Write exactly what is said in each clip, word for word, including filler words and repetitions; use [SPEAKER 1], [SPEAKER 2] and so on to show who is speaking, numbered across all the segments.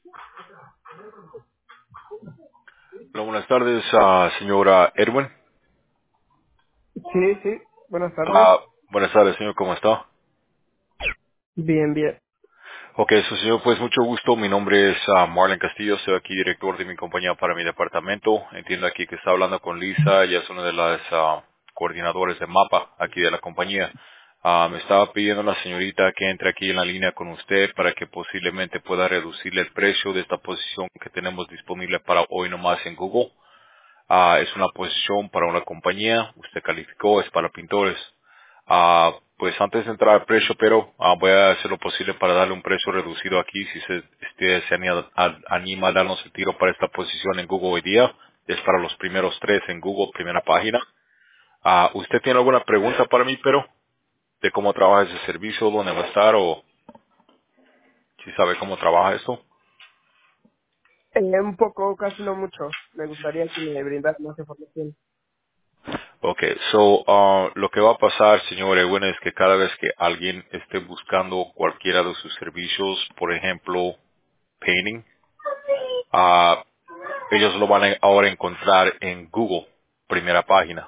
[SPEAKER 1] Hola, buenas tardes, ah, señora Erwin.
[SPEAKER 2] Sí, sí. Buenas tardes.
[SPEAKER 1] Ah, buenas tardes, señor, ¿cómo está?
[SPEAKER 2] Bien, bien.
[SPEAKER 1] Ok, so, señor, pues mucho gusto. Mi nombre es ah, Marlon Castillo, soy aquí director de mi compañía para mi departamento. Entiendo aquí que está hablando con Lisa, ella es una de las ah, coordinadores de mapa aquí de la compañía. Ah, me estaba pidiendo la señorita que entre aquí en la línea con usted para que posiblemente pueda reducirle el precio de esta posición que tenemos disponible para hoy nomás en Google. Ah, es una posición para una compañía, usted calificó, es para pintores. Ah, pues antes de entrar al precio, pero ah, voy a hacer lo posible para darle un precio reducido aquí, si se, usted se anima, a, anima a darnos el tiro para esta posición en Google hoy día. Es para los primeros tres en Google, primera página. Ah, ¿usted tiene alguna pregunta para mí, pero de cómo trabaja ese servicio, dónde va a estar o si sabe cómo trabaja esto?
[SPEAKER 2] Eh, un poco, casi no mucho. Me gustaría que me brindas más información.
[SPEAKER 1] Okay, so uh, lo que va a pasar, señor Ewen, es que cada vez que alguien esté buscando cualquiera de sus servicios, por ejemplo, painting, uh, ellos lo van a ahora encontrar en Google, primera página.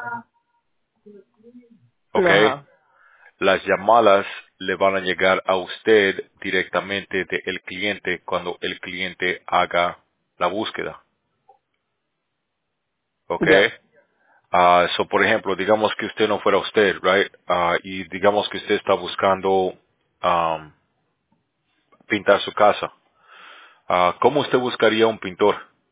[SPEAKER 1] Okay,
[SPEAKER 2] Ajá.
[SPEAKER 1] las llamadas le van a llegar a usted directamente del cliente cuando el cliente haga la búsqueda. Okay.
[SPEAKER 2] Ya.
[SPEAKER 1] Ah, so, por ejemplo, digamos que usted no fuera usted, right? Ah, y digamos que usted está buscando um, pintar su casa. Ah, ¿Cómo usted buscaría un pintor?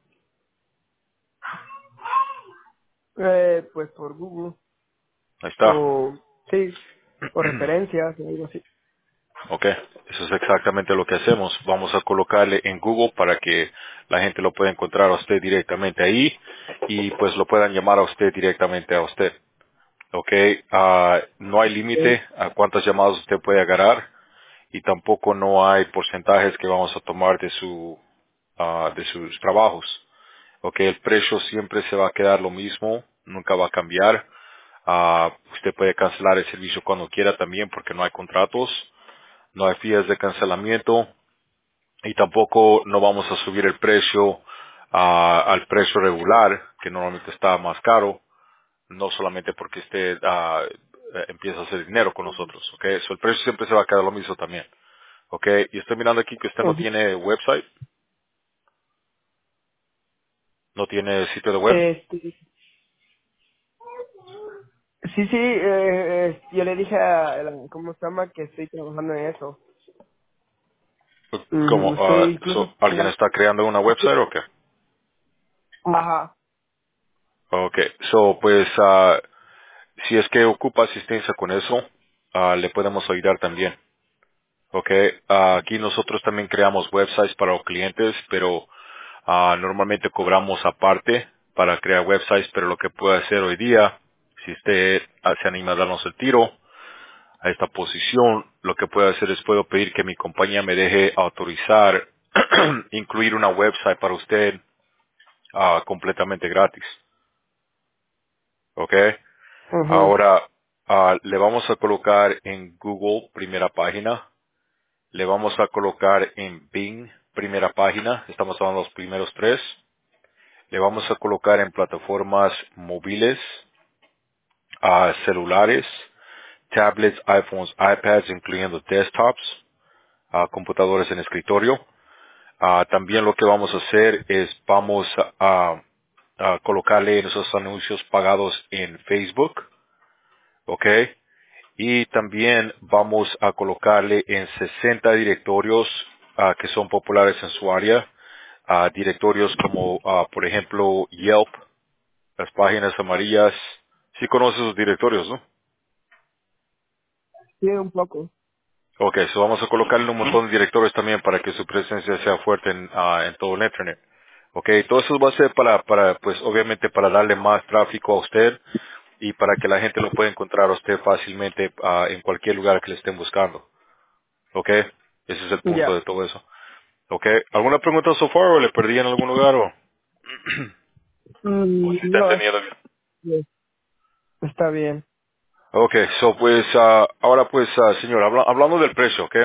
[SPEAKER 2] Eh, pues por Google.
[SPEAKER 1] Ahí está.
[SPEAKER 2] O, sí, o referencias o algo así.
[SPEAKER 1] Ok, eso es exactamente lo que hacemos. Vamos a colocarle en Google para que la gente lo pueda encontrar a usted directamente ahí y pues lo puedan llamar a usted directamente a usted. Ok, ah, no hay
[SPEAKER 2] Sí.
[SPEAKER 1] límite a cuántas llamadas usted puede agarrar y tampoco no hay porcentajes que vamos a tomar de su ah, de sus trabajos. Ok, el precio siempre se va a quedar lo mismo, nunca va a cambiar. Ah, usted puede cancelar el servicio cuando quiera también porque no hay contratos, no hay fías de cancelamiento y tampoco no vamos a subir el precio ah, al precio regular, que normalmente está más caro, no solamente porque usted ah, eh, empieza a hacer dinero con nosotros. Ok, so, el precio siempre se va a quedar lo mismo también. Ok, y estoy mirando aquí que usted no
[SPEAKER 2] Ujú.
[SPEAKER 1] tiene website, no tiene sitio de web.
[SPEAKER 2] Este, sí, sí, eh, eh, yo le dije a la, ¿cómo se llama? Que estoy trabajando en eso.
[SPEAKER 1] ¿Cómo?
[SPEAKER 2] Ujú,
[SPEAKER 1] Ah,
[SPEAKER 2] estoy incluso...
[SPEAKER 1] so, ¿Alguien está creando una website o qué?
[SPEAKER 2] Ajá.
[SPEAKER 1] Okay, so pues ah, si es que ocupa asistencia con eso, ah, le podemos ayudar también. Okay, ah, aquí nosotros también creamos websites para los clientes, pero ah, normalmente cobramos aparte para crear websites, pero lo que puede hacer hoy día, si usted ah, se anima a darnos el tiro a esta posición, lo que puedo hacer es puedo pedir que mi compañía me deje autorizar incluir una website para usted ah, completamente gratis. Okay.
[SPEAKER 2] Ujú.
[SPEAKER 1] Ahora, ah, le vamos a colocar en Google primera página, le vamos a colocar en Bing primera página, estamos hablando de los primeros tres, le vamos a colocar en plataformas móviles, ah, celulares, tablets, iPhones, iPads, incluyendo desktops, ah, computadores en escritorio. Ah, también lo que vamos a hacer es vamos a, a colocarle esos anuncios pagados en Facebook, ¿ok? Y también vamos a colocarle en sesenta directorios ah, que son populares en su área, ah, directorios como, ah, por ejemplo, Yelp, las páginas amarillas. Sí conoces esos directorios, ¿no?
[SPEAKER 2] Sí, un poco.
[SPEAKER 1] Ok, so vamos a colocarle un montón de directorios también para que su presencia sea fuerte en, ah, en todo el Internet. Ok, todo eso va a ser para, para, pues obviamente para darle más tráfico a usted y para que la gente lo pueda encontrar a usted fácilmente ah, en cualquier lugar que le estén buscando. Ok, ese es el punto
[SPEAKER 2] Ya.
[SPEAKER 1] de todo eso. Ok, ¿alguna pregunta so far o le perdí en algún lugar o, o
[SPEAKER 2] Mm,
[SPEAKER 1] si está
[SPEAKER 2] no,
[SPEAKER 1] entendiendo bien?
[SPEAKER 2] es- está bien.
[SPEAKER 1] Ok, so pues ah, ahora pues ah, señor, habla- hablando del precio, ok.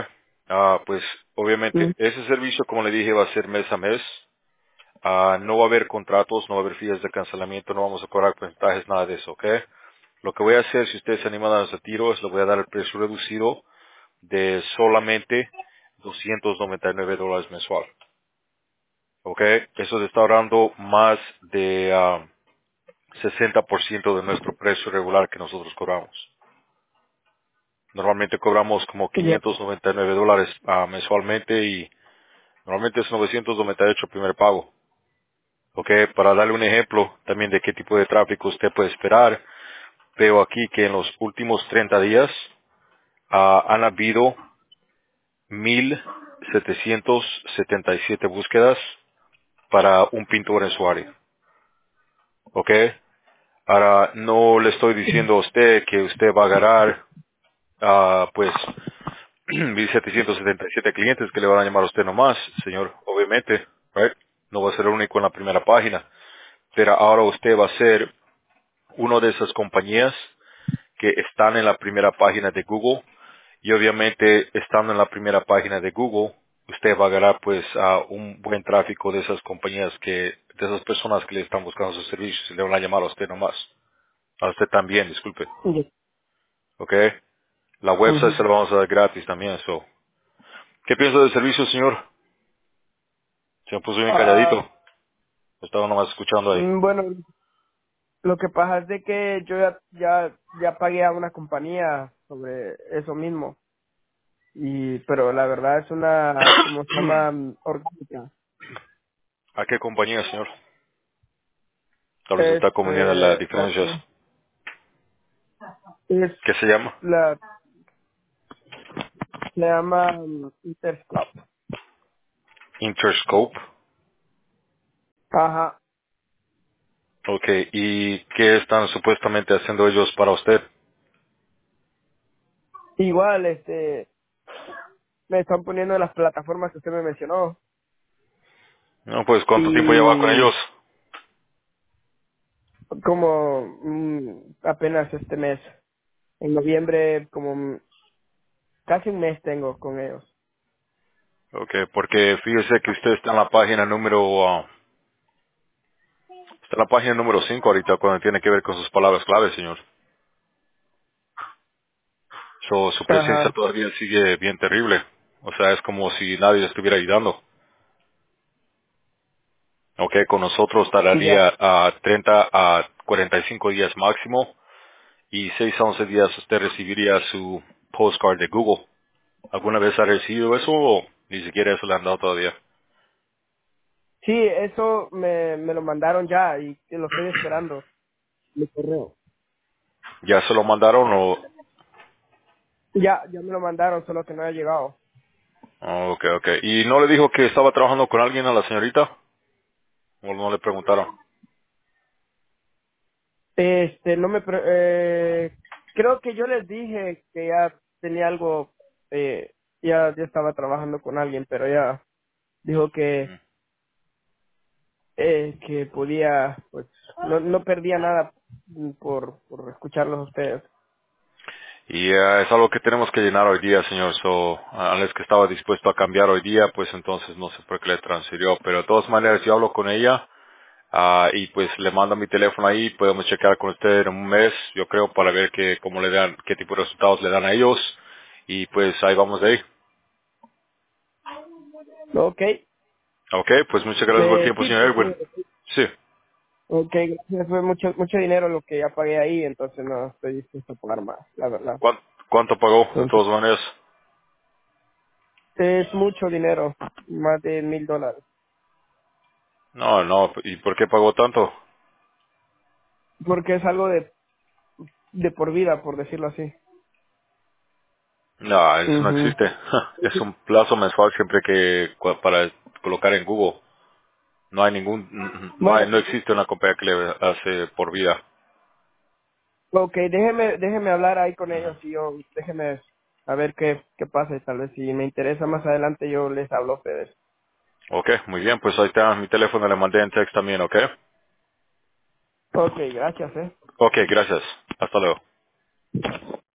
[SPEAKER 1] Ah, pues
[SPEAKER 2] Mm,
[SPEAKER 1] obviamente ese servicio, como le dije, va a ser mes a mes. Ah, no va a haber contratos, no va a haber fías de cancelamiento, no vamos a cobrar porcentajes, nada de eso, ¿ok? Lo que voy a hacer, si ustedes se animan a dar ese tiro, es le voy a dar el precio reducido de solamente doscientos noventa y nueve dólares mensual, ¿ok? Eso le está ahorrando más de ah, sesenta por ciento de nuestro precio regular que nosotros cobramos. Normalmente cobramos como
[SPEAKER 2] ya.
[SPEAKER 1] quinientos noventa y nueve dólares ah, mensualmente y normalmente es novecientos noventa y ocho el primer pago. Ok, para darle un ejemplo también de qué tipo de tráfico usted puede esperar, veo aquí que en los últimos treinta días ah, han habido mil setecientos setenta y siete búsquedas para un pintor en su área. Ok, ahora no le estoy diciendo a usted que usted va a agarrar ah, pues mil setecientos setenta y siete clientes que le van a llamar a usted nomás, señor, obviamente, right? No va a ser el único en la primera página, pero ahora usted va a ser uno de esas compañías que están en la primera página de Google y obviamente estando en la primera página de Google usted va a ganar pues a un buen tráfico de esas compañías que de esas personas que le están buscando sus servicios y le van a llamar a usted nomás, a usted también, disculpe,
[SPEAKER 2] Ya.
[SPEAKER 1] ¿ok? La website
[SPEAKER 2] Ujú.
[SPEAKER 1] se la vamos a dar gratis también. So. ¿Qué piensa del servicio, señor? Se me puso bien
[SPEAKER 2] Ah,
[SPEAKER 1] calladito, estaba nomás escuchando ahí.
[SPEAKER 2] mm, bueno, lo que pasa es de que yo ya, ya, ya pagué a una compañía sobre eso mismo. Y, pero la verdad es una, ¿cómo se llama? Mm, Orgánica.
[SPEAKER 1] ¿A qué compañía, señor? Tal vez
[SPEAKER 2] Es,
[SPEAKER 1] está confundiendo las
[SPEAKER 2] eh,
[SPEAKER 1] diferencias.
[SPEAKER 2] otro. Es
[SPEAKER 1] ¿Qué se llama?
[SPEAKER 2] la, se llama mm, Interscope.
[SPEAKER 1] Interscope.
[SPEAKER 2] Ajá.
[SPEAKER 1] Ok, ¿y qué están supuestamente haciendo ellos para usted?
[SPEAKER 2] Igual, este, me están poniendo en las plataformas que usted me mencionó.
[SPEAKER 1] No, pues, ¿cuánto tiempo lleva con
[SPEAKER 2] Y
[SPEAKER 1] ellos?
[SPEAKER 2] como mm, apenas este mes, en noviembre, como mm, casi un mes tengo con ellos.
[SPEAKER 1] Ok, porque fíjese que usted está en la página número, ah, está en la página número cinco ahorita cuando tiene que ver con sus palabras claves, señor. So, su presencia
[SPEAKER 2] Ajá.
[SPEAKER 1] todavía sigue bien terrible. O sea, es como si nadie le estuviera ayudando. Ok, con nosotros
[SPEAKER 2] Ya.
[SPEAKER 1] tardaría a treinta a cuarenta y cinco días máximo y seis a once días usted recibiría su postcard de Google. ¿Alguna vez ha recibido eso o ni siquiera eso le han dado todavía?
[SPEAKER 2] Sí, eso me, me lo mandaron ya y lo estoy esperando. Mi correo.
[SPEAKER 1] ¿Ya se lo mandaron o...?
[SPEAKER 2] Ya, ya me lo mandaron, solo que no ha llegado.
[SPEAKER 1] Oh, ok, ok. ¿Y no le dijo que estaba trabajando con alguien a la señorita? ¿O no le preguntaron?
[SPEAKER 2] Este, no me, pre- eh, creo que yo les dije que ya tenía algo, eh, ya, ya estaba trabajando con alguien, pero ya dijo que, eh, que podía, pues, no, no perdía nada por, por escucharlos a ustedes.
[SPEAKER 1] Y eh, es algo que tenemos que llenar hoy día, señor. So, Alex que estaba dispuesto a cambiar hoy día, pues entonces no sé por qué le transfirió. Pero de todas maneras, yo hablo con ella ah, y pues le mando mi teléfono ahí. Podemos chequear con usted en un mes, yo creo, para ver qué, cómo le dan, qué tipo de resultados le dan a ellos. Y pues ahí vamos de ahí.
[SPEAKER 2] Ok,
[SPEAKER 1] Ok, pues muchas gracias por el
[SPEAKER 2] eh,
[SPEAKER 1] tiempo,
[SPEAKER 2] sí,
[SPEAKER 1] señor Edwin.
[SPEAKER 2] porque,
[SPEAKER 1] Sí.
[SPEAKER 2] ok, gracias, fue mucho, mucho dinero lo que ya pagué ahí, entonces no estoy dispuesto a pagar más, la verdad.
[SPEAKER 1] ¿Cuán- ¿Cuánto pagó de
[SPEAKER 2] Entonces,
[SPEAKER 1] todas maneras?
[SPEAKER 2] es mucho dinero, más de mil dólares.
[SPEAKER 1] No, no. ¿Y por qué pagó tanto?
[SPEAKER 2] Porque es algo de, de por vida, por decirlo así.
[SPEAKER 1] No, eso no
[SPEAKER 2] Ujú.
[SPEAKER 1] existe. Es un plazo mensual siempre que cu- para colocar en Google. No hay ningún, no
[SPEAKER 2] Bueno,
[SPEAKER 1] hay, no existe una compañía que le hace por vida.
[SPEAKER 2] ok, déjeme, déjeme hablar ahí con
[SPEAKER 1] Ujú.
[SPEAKER 2] ellos y yo, déjeme a ver qué, qué pasa y tal vez si me interesa más adelante yo les hablo a ustedes.
[SPEAKER 1] Ok, muy bien, pues ahí está mi teléfono, le mandé en text también, ok.
[SPEAKER 2] Ok, gracias, eh.
[SPEAKER 1] Ok, gracias. Hasta luego.